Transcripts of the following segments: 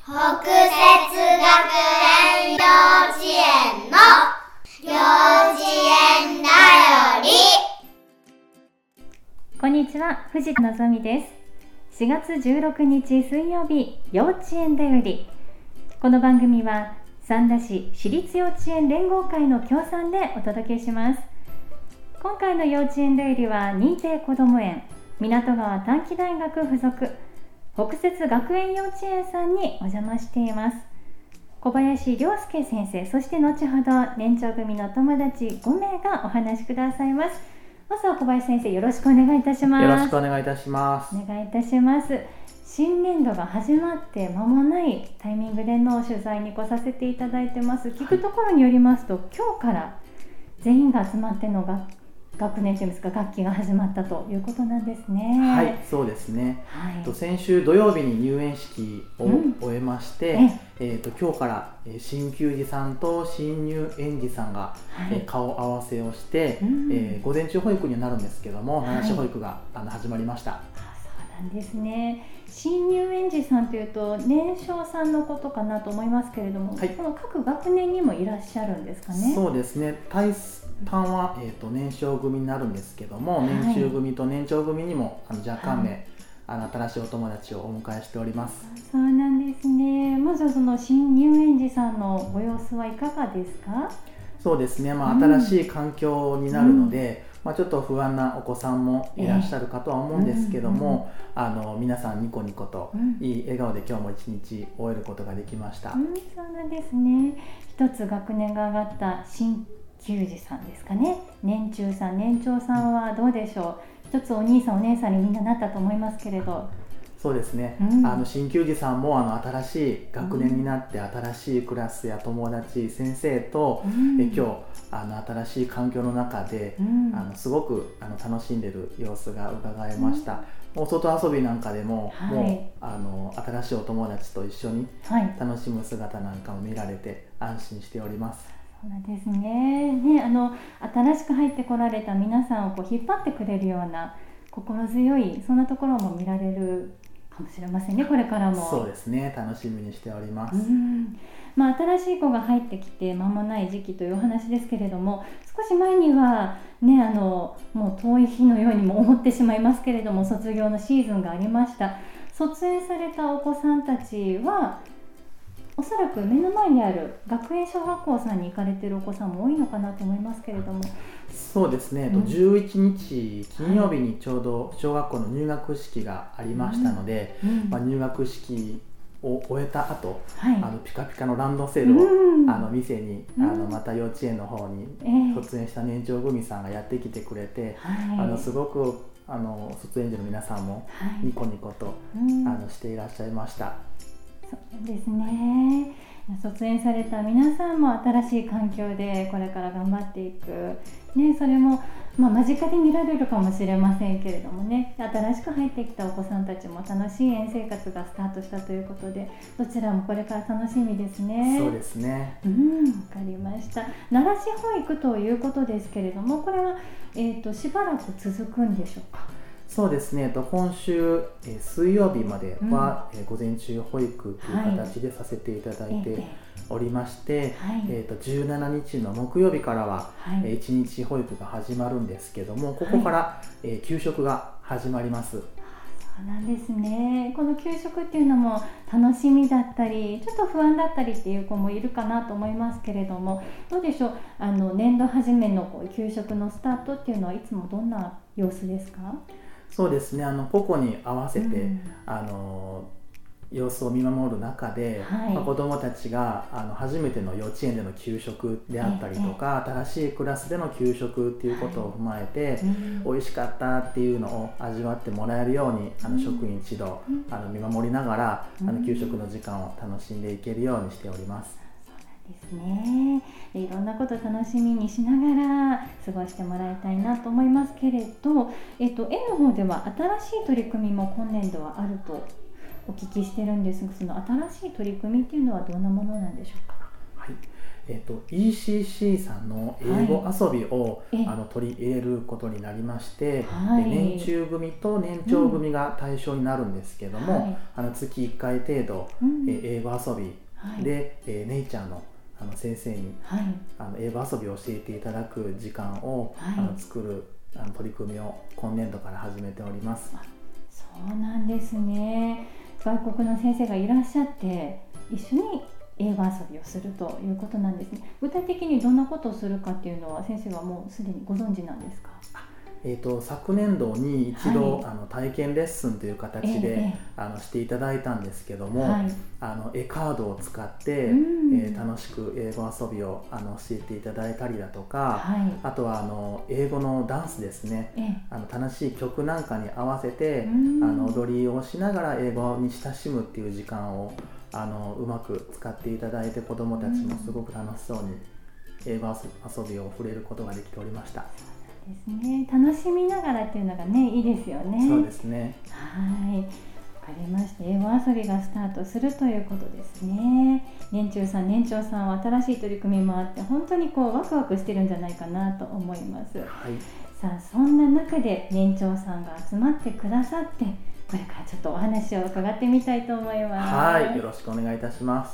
北節学園幼稚園の幼稚園だより。 こんにちは、藤田のぞみです。4月16日水曜日、幼稚園だより。この番組は三田市私立幼稚園連合会の協賛でお届けします。今回の幼稚園だよりは認定こども園港川短期大学附属北節学園幼稚園さんにお邪魔しています。小林亮介先生、そして後ほど年長組の友達5名がお話しくださいます。まずは小林先生、よろしくお願いいたします。 よろしくお願いいたします。 お願いいたします。新年度が始まって間もないタイミングでの取材に来させていただいてます。聞くところによりますと、今日から全員が集まっての学年といいますか、学期が始まったということなんですね。 はい、そうですね。先週土曜日に入園式を終えまして、今日から新球児さんと新入園児さんが、顔合わせをして、午前中保育になるんですけども、7種保育が始まりました。 そうなんですね。新入園児さんというと年少さんのことかなと思いますけれども、この各学年にもいらっしゃるんですかね。 そうですね。対単は、年少組になるんですけども、年中組と年長組にも若干名、新しいお友達をお迎えしております。 そうなんですね。まずはその新入園児さんのご様子はいかがですか？ そうですね、新しい環境になるので、ちょっと不安なお子さんもいらっしゃるかとは思うんですけども、皆さんニコニコといい笑顔で今日も一日終えることができました。 そうなんですね。一つ学年が上がった新球児さんですかね。年中さん、年長さんはどうでしょう。一つお兄さんお姉さんにみんななったと思いますけれど。 そうですね、新球児さんも新しい学年になって、新しいクラスや友達、先生と、今日新しい環境の中で、すごく楽しんでいる様子が伺えました。お外遊びなんかでも、もう新しいお友達と一緒に楽しむ姿なんかも見られて安心しております。 そうなんですね。新しく入ってこられた皆さんを引っ張ってくれるような心強い、そんなところも見られるかもしれませんね、これからも。 そうですね、楽しみにしております。 新しい子が入ってきて間もない時期というお話ですけれども、少し前にはね、もう遠い日のようにも思ってしまいますけれども、卒業のシーズンがありました。卒園されたお子さんたちはおそらく目の前にある学園小学校さんに行かれているお子さんも多いのかなと思いますけれども。 そうですね、11日金曜日にちょうど小学校の入学式がありましたので、入学式を終えた後、ピカピカのランドセルを店にまた幼稚園の方に卒園した年長組さんがやってきてくれて、すごく卒園児の皆さんもニコニコとしていらっしゃいました。 そうですね。卒園された皆さんも新しい環境でこれから頑張っていく、それも間近で見られるかもしれませんけれどもね、新しく入ってきたお子さんたちも楽しい園生活がスタートしたということで、どちらもこれから楽しみですね。 そうですね。 わかりました。奈良市保育ということですけれども、これは、しばらく続くんでしょうか？ そうですね、今週、水曜日までは、午前中保育という形でさせていただいておりまして、17日の木曜日からは、1日保育が始まるんですけども、ここから、給食が始まります。 そうなんですね。この給食っていうのも楽しみだったり、ちょっと不安だったりっていう子もいるかなと思いますけれども、どうでしょう。年度初めの給食のスタートっていうのはいつもどんな様子ですか？ そうですね、個々に合わせて、様子を見守る中で、子どもたちが初めての幼稚園での給食であったりとか、新しいクラスでの給食っていうことを踏まえて、美味しかったっていうのを味わってもらえるように職員一同見守りながら給食の時間を楽しんでいけるようにしております。 ですね。いろんなことを楽しみにしながら過ごしてもらいたいなと思いますけれど、園の方では新しい取り組みも今年度はあるとお聞きしてるんですが、その新しい取り組みっていうのはどんなものなんでしょうか？ ECC さんの英語遊びを、取り入れることになりまして、年中組と年長組が対象になるんですけども、月1回程度、英語遊びで、ネイチャーの先生に、英語遊びを教えていただく時間を、作る取り組みを今年度から始めております。 そうなんですね。外国の先生がいらっしゃって一緒に英語遊びをするということなんですね。具体的にどんなことをするかっていうのは先生はもうすでにご存知なんですか？ 昨年度に一度、体験レッスンという形で、していただいたんですけども、絵カードを使って、楽しく英語遊びを教えていただいたりだとか、あとは英語のダンスですね、楽しい曲なんかに合わせて、踊りをしながら英語に親しむっていう時間をうまく使っていただいて、子どもたちもすごく楽しそうに英語遊びを触れることができておりました。 ですね、楽しみながらっていうのがね、いいですよね。 そうですね。 はい、わかりました。英語遊びがスタートするということですね。年中さん、年長さんは新しい取り組みもあって、本当にワクワクしてるんじゃないかなと思います。さあ、そんな中で年長さんが集まってくださって、これからちょっとお話を伺ってみたいと思います。 はい、よろしくお願いいたします。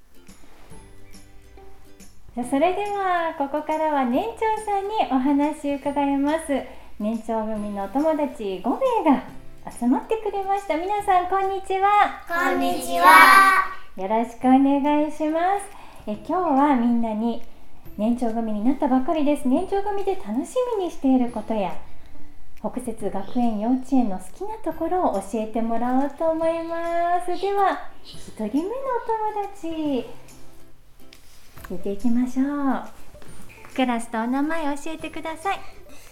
それではここからは年長さんにお話を伺います。年長組のお友達5名が集まってくれました。皆さんこんにちは。 こんにちは。 よろしくお願いします。今日はみんなに年長組になったばかりです。年長組で楽しみにしていることや北摂学園幼稚園の好きなところを教えてもらおうと思います。では1人目のお友達聞いていきましょう。クラスとお名前教えてください。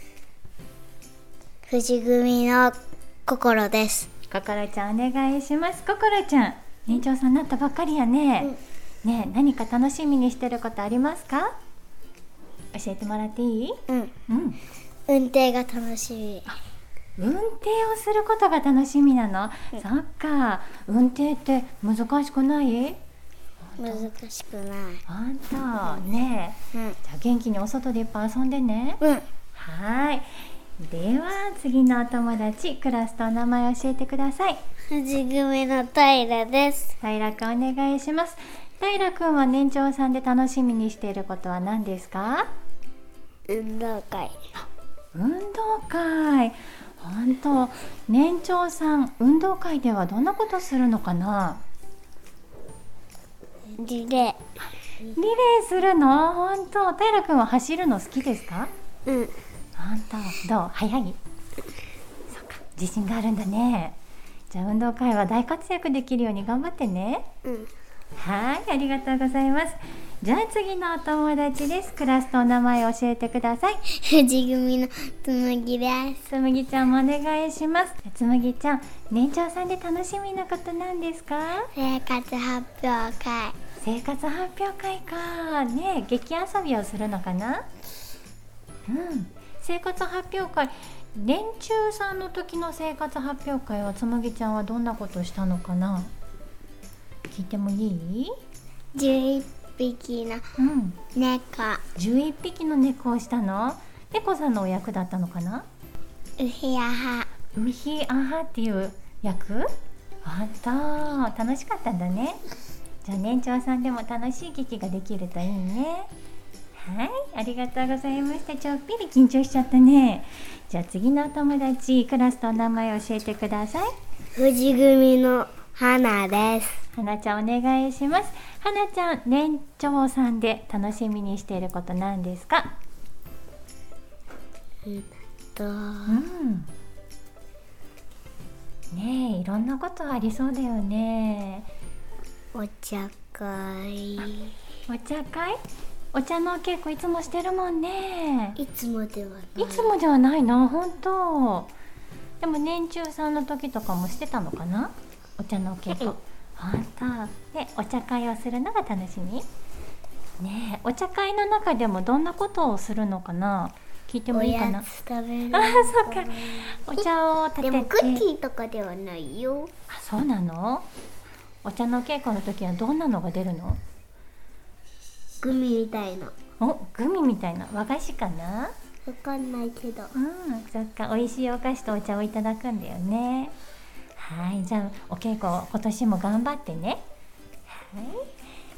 富士組の心です。 心ちゃんお願いします。心ちゃん、年長さんになったばっかりやね。ねえ、何か楽しみにしてることありますか？教えてもらっていい？ 運転が楽しみ。 運転をすることが楽しみなの？そっか。運転って難しくない？ 難しくない。 本当ねえ、じゃあ元気にお外でいっぱい遊んでね。はい。では次のお友達、クラスとお名前教えてください。 富士組の平です。 平くんお願いします。平くんは年長さんで楽しみにしていることは何ですか？ 運動会。 運動会。本当、年長さん運動会ではどんなことするのかな？ リレーするの？本当、平くんは走るの好きですか？本当、どう？速い？そっか、自信があるんだね。じゃあ運動会は大活躍できるように頑張ってね。はい、ありがとうございます。じゃあ次のお友達です。クラスとお名前教えてください。 富士組のつむぎです。 つむぎちゃんもお願いします。つむぎちゃん、年長さんで楽しみなことなんですか？ 生活発表会。 生活発表会か。ねえ、劇遊びをするのかな？生活発表会。年中さんの時の生活発表会はつむぎちゃんはどんなことしたのかな？聞いてもいい ？11匹の猫。 11匹の猫をしたの？猫さんのお役だったのかな？ ウヒアハ。 ウヒアハっていう役？あんた楽しかったんだね。じゃあ年長さんでも楽しい劇ができるといいね。はい、ありがとうございました。ちょっぴり緊張しちゃったね。じゃあ次のお友達、クラスとお名前教えてください。 富士組の花です。 花ちゃんお願いします。花ちゃん、年長さんで楽しみにしていること何ですか？ねえ、いろんなことありそうだよね。 お茶会。 お茶会？お茶のお稽古いつもしてるもんね。 いつもではない。 いつもではないの？本当。でも年中さんの時とかもしてたのかな？お茶のお稽古。本当。で、お茶会をするのが楽しみ？ねえ、お茶会の中でもどんなことをするのかな？聞いてもいいかな？ おやつ食べる。 そうか。お茶を立てて。 でもクッキーとかではないよ。 そうなの？お茶の稽古の時はどんなのが出るの？ グミみたいな。 グミみたいな和菓子かな。 わかんないけど。 そっか、美味しいお菓子とお茶をいただくんだよね。はい、じゃあお稽古今年も頑張ってね。はい、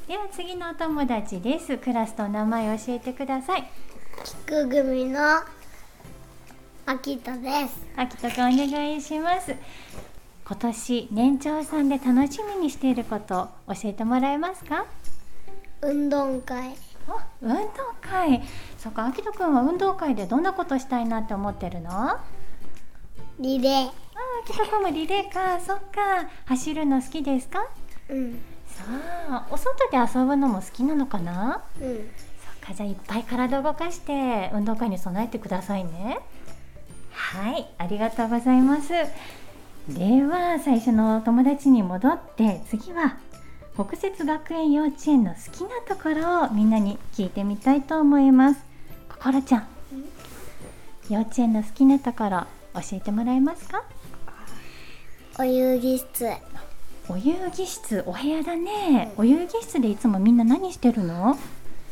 では次のお友達です。クラスと名前を教えてください。 菊組の秋田です。 秋田くんお願いします。今年年長さんで楽しみにしていること教えてもらえますか？ 運動会。 運動会。そっか、秋田くんは運動会でどんなことしたいなって思ってるの？ リレー。 秋田くんもリレーか。そっか、走るの好きですか？ うん。 さあ、お外で遊ぶのも好きなのかな？ うん。 そっか、じゃあいっぱい体を動かして運動会に備えてくださいね。はい、ありがとうございます。では最初のお友達に戻って、次は北摂学園幼稚園の好きなところをみんなに聞いてみたいと思います。心ちゃん、幼稚園の好きなところ教えてもらえますか？ お遊戯室。 お遊戯室、お部屋だね。お遊戯室でいつもみんな何してるの？ わ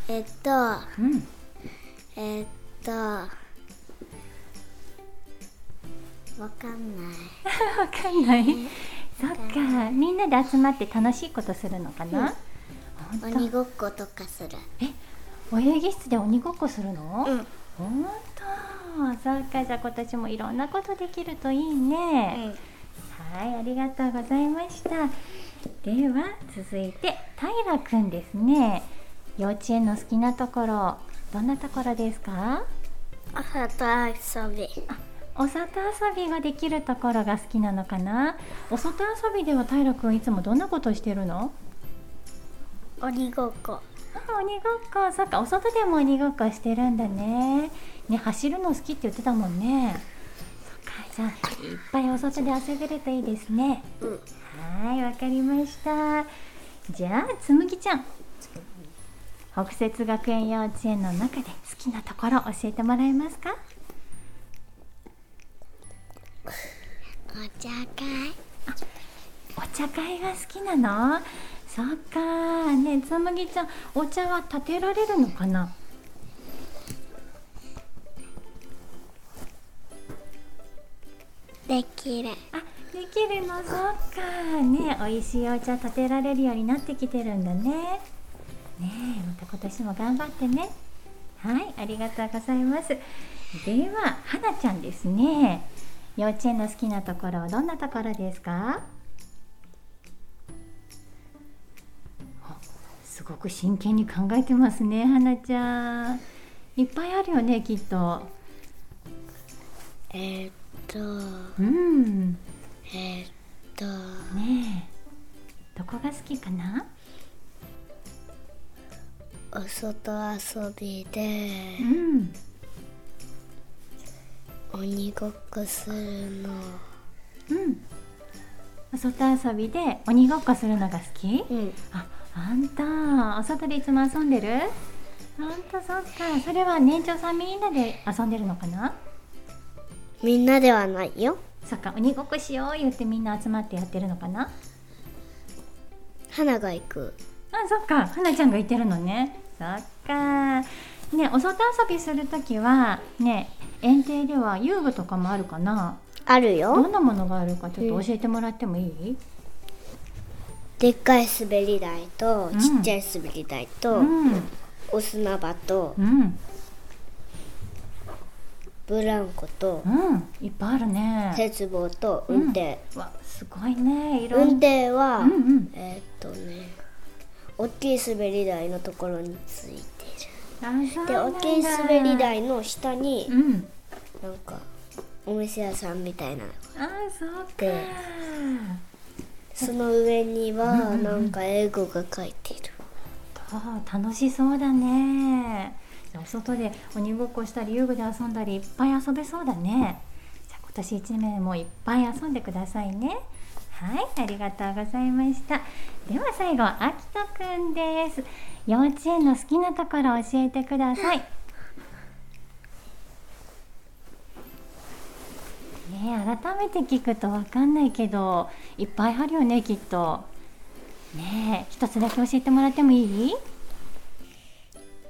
かんない。 わかんない。そっか、みんなで集まって楽しいことするのかな？ 鬼ごっことかする。 お遊戯室で鬼ごっこするの？ うん。 ほんと。そっか、じゃあ今年もいろんなことできるといいね。はい、ありがとうございました。では続いて平くんですね。幼稚園の好きなところ、どんなところですか？ お外遊び。 お外遊びができるところが好きなのかな？お外遊びでは平くんいつもどんなことしてるの？ 鬼ごっこ。 鬼ごっこ。そっか、お外でも鬼ごっこしてるんだね。走るの好きって言ってたもんね。そっか、じゃあいっぱいお外で遊べるといいですね。はい、わかりました。じゃあつむぎちゃん、北摂学園幼稚園の中で好きなところ教えてもらえますか？ お茶会。 お茶会が好きなの？そっかね。つむぎちゃん、お茶は立てられるのかな？ できる。 できるの。そっかね。美味しいお茶立てられるようになってきてるんだね。また今年も頑張ってね。はい、ありがとうございます。でははなちゃんですね。幼稚園の好きなところはどんなところですか？すごく真剣に考えてますね、はなちゃん。いっぱいあるよね、きっと。どこが好きかな？ お外遊びで、鬼ごっこするの。 お外遊びで鬼ごっこするのが好き？あんたお外でいつも遊んでる？あんた、そっか。それは年長さんみんなで遊んでるのかな？ みんなではないよ。 そっか、鬼ごっこしよう言ってみんな集まってやってるのかな？ 花が行く。 そっか、はなちゃんが言ってるのね。そっかね。お外遊びするときはね、園庭では遊具とかもあるかな？ あるよ。 どんなものがあるかちょっと教えてもらってもいい？ でっかい滑り台と、ちっちゃい滑り台と、お砂場と、ブランコと、 いっぱいあるね。 鉄棒と運転。 わ、すごいね。 運転は、大きい滑り台のところについてる。で、大きい滑り台の下に、なんかお店屋さんみたいなのがあって、その上にはなんか英語が書いている。 楽しそうだね。お外で鬼ごっこしたり遊具で遊んだりいっぱい遊べそうだね。じゃあ今年1年もいっぱい遊んでくださいね。はい、ありがとうございました。では最後、あきとくんです。幼稚園の好きなところを教えてください。改めて聞くと分かんないけど、いっぱいあるよね、きっと。一つだけ教えてもらってもいい？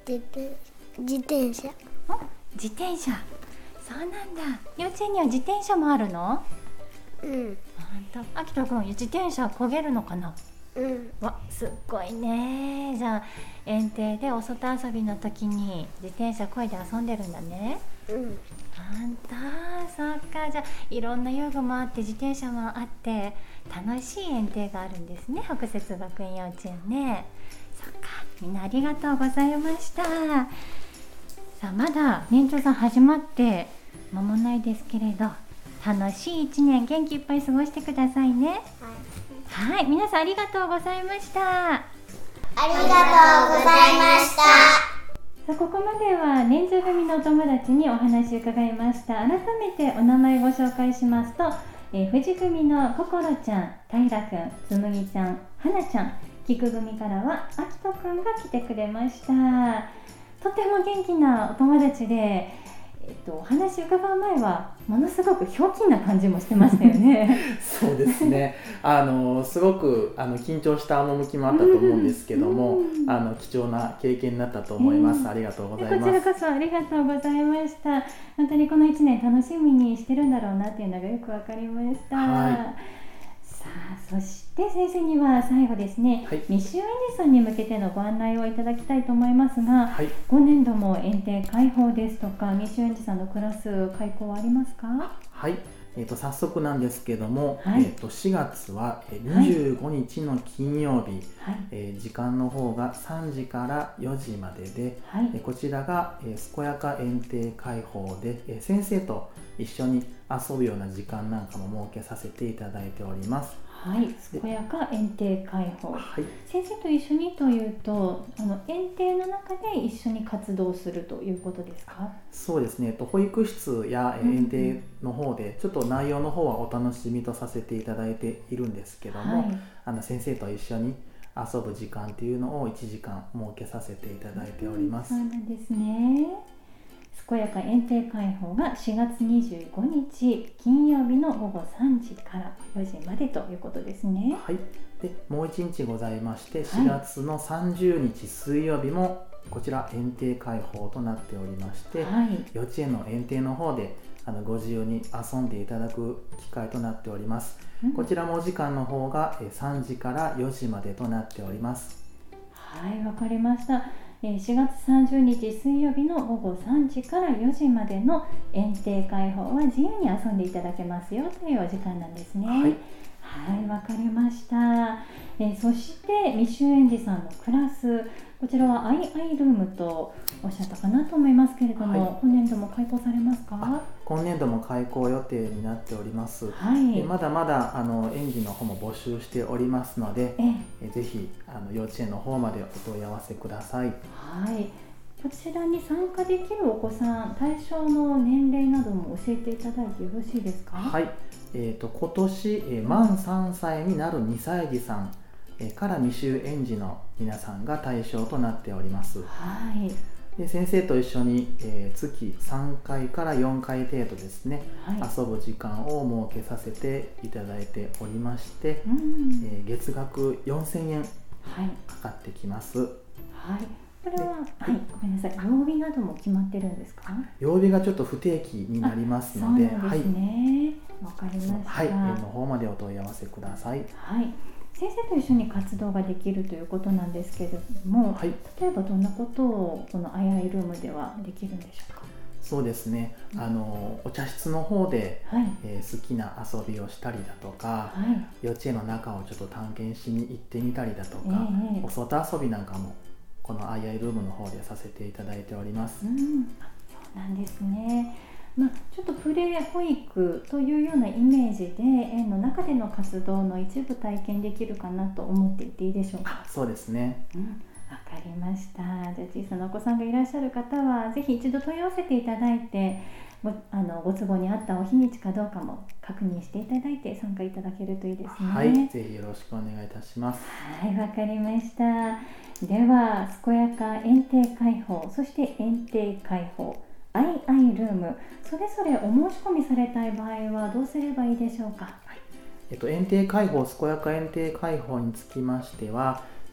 自転車。 自転車、そうなんだ。幼稚園には自転車もあるの？ うん。 あきとくん自転車漕げるのかな？ うん。 わ、すっごいね。じゃあ園庭でお外遊びの時に自転車漕いで遊んでるんだね。 うん。 そっか。じゃあいろんな遊具もあって自転車もあって楽しい園庭があるんですね、北摂学園幼稚園ね。そっか、みんなありがとうございました。さあ、まだ年長さん始まって間もないですけれど、楽しい1年元気いっぱい過ごしてくださいね。はい、皆さんありがとうございました。 ありがとうございました。 さあ、ここまでは年中組のお友達にお話を伺いました。改めてお名前ご紹介しますと、富士組のこころちゃん、たいらくん、つむぎちゃん、はなちゃん、菊組からはあきとくんが来てくれました。とても元気なお友達で、お話伺う前はものすごくひょうきんな感じもしてましたよね。 そうですね。すごく緊張した趣もあったと思うんですけども、貴重な経験になったと思います。ありがとうございます。 こちらこそありがとうございました。本当にこの1年楽しみにしてるんだろうなっていうのがよくわかりました。さあ、そして先生には最後ですね、未就園児さんに向けてのご案内をいただきたいと思いますが、今年度も園庭開放ですとか未就園児さんのクラス開講はありますか？ はい、早速なんですけども、4月は25日の金曜日、時間の方が3時から4時までで、こちらが健やか園庭開放で、先生と一緒に遊ぶような時間なんかも設けさせていただいております。 はい、健やか園庭開放、先生と一緒にというと園庭の中で一緒に活動するということですか？ そうですね、保育室や園庭の方でちょっと内容の方はお楽しみとさせていただいているんですけども、先生と一緒に遊ぶ時間っていうのを1時間設けさせていただいております。 そうなんですね。健やか園庭開放が4月25日金曜日の午後3時から4時までということですね。 はい。で、もう1日ございまして4月の30日水曜日もこちら園庭開放となっておりまして、幼稚園の園庭の方でご自由に遊んでいただく機会となっております。こちらもお時間の方が3時から4時までとなっております。 はい、わかりました。4月30日水曜日の午後3時から4時までの園庭開放は自由に遊んでいただけますよというお時間なんですね。はい、わかりました。そして未就園児さんのクラス、こちらはアイルームとおっしゃったかなと思いますけれども、今年度も開講されますか？ 今年度も開講予定になっております。まだまだ園児の方も募集しておりますので、ぜひ幼稚園の方までお問い合わせください。 こちらに参加できるお子さん、対象の年齢なども教えていただいてよろしいですか？ 今年満3歳になる2歳児さんから未就園児の皆さんが対象となっております。で、先生と一緒に月3回から4回程度ですね、遊ぶ時間を設けさせていただいておりまして、月額4000円かかってきます。 これは、ごめんなさい、曜日なども決まってるんですか？ 曜日がちょっと不定期になりますので、 そうなんですね。わかりました。 園の方までお問い合わせください。 先生と一緒に活動ができるということなんですけれども、例えばどんなことをこのアイルームではできるんでしょうか？ そうですね、お茶室の方で、好きな遊びをしたりだとか、幼稚園の中をちょっと探検しに行ってみたりだとか、お外遊びなんかもこのアイルームの方でさせていただいております。 そうなんですね。ちょっとプレー保育というようなイメージで園の中での活動の一部体験できるかなと思っていていいでしょうか？ そうですね。 わかりました。じゃあ小さなお子さんがいらっしゃる方はぜひ一度問い合わせていただいて、ご都合に合ったお日にちかどうかも確認していただいて参加いただけるといいですね。 ぜひよろしくお願いいたします。 わかりました。では健やか園庭開放、そして園庭開放アイルーム、それぞれお申し込みされたい場合はどうすればいいでしょうか？ 園庭開放、健やか園庭開放につきましては、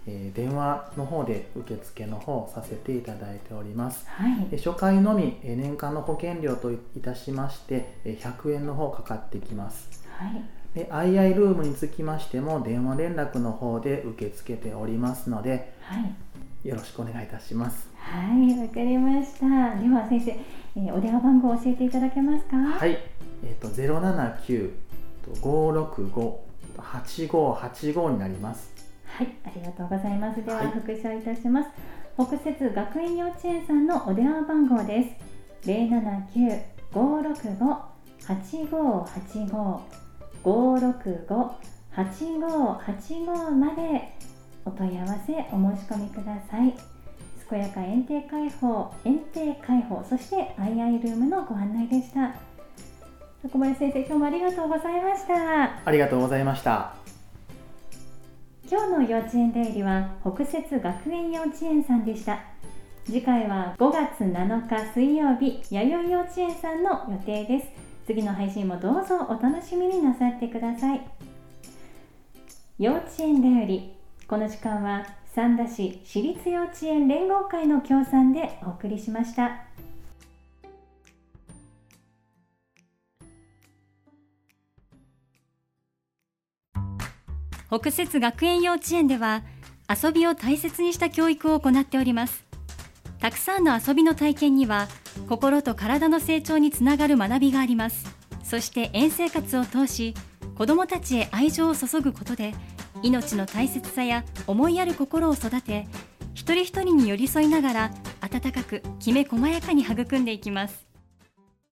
電話の方で受付の方させていただいております、 はい、 初回のみ年間の保険料といたしまして100円の方かかってきます、 はい、 で II ルームにつきましても電話連絡の方で受け付けておりますので、 はい、 よろしくお願いいたします。 はい、わかりました。では先生、お電話番号を教えていただけますか？ はい、079-565-8585になります。 はい、ありがとうございます。では復唱いたします。北摂学園幼稚園さんのお電話番号です。079-565-8585 565-8585までお問い合わせお申し込みください。健やか園庭開放、そして II ルームのご案内でした。小林先生、今日もありがとうございました。 ありがとうございました。 今日の幼稚園デイリーは北摂学園幼稚園さんでした。次回は5月7日水曜日、弥生幼稚園さんの予定です。次の配信もどうぞお楽しみになさってください。幼稚園だより、この時間は三田市私立幼稚園連合会の協賛でお送りしました。北摂学園幼稚園では遊びを大切にした教育を行っております。たくさんの遊びの体験には心と体の成長につながる学びがあります。そして園生活を通し子どもたちへ愛情を注ぐことで命の大切さや思いやる心を育て、一人一人に寄り添いながら温かくきめ細やかに育んでいきます。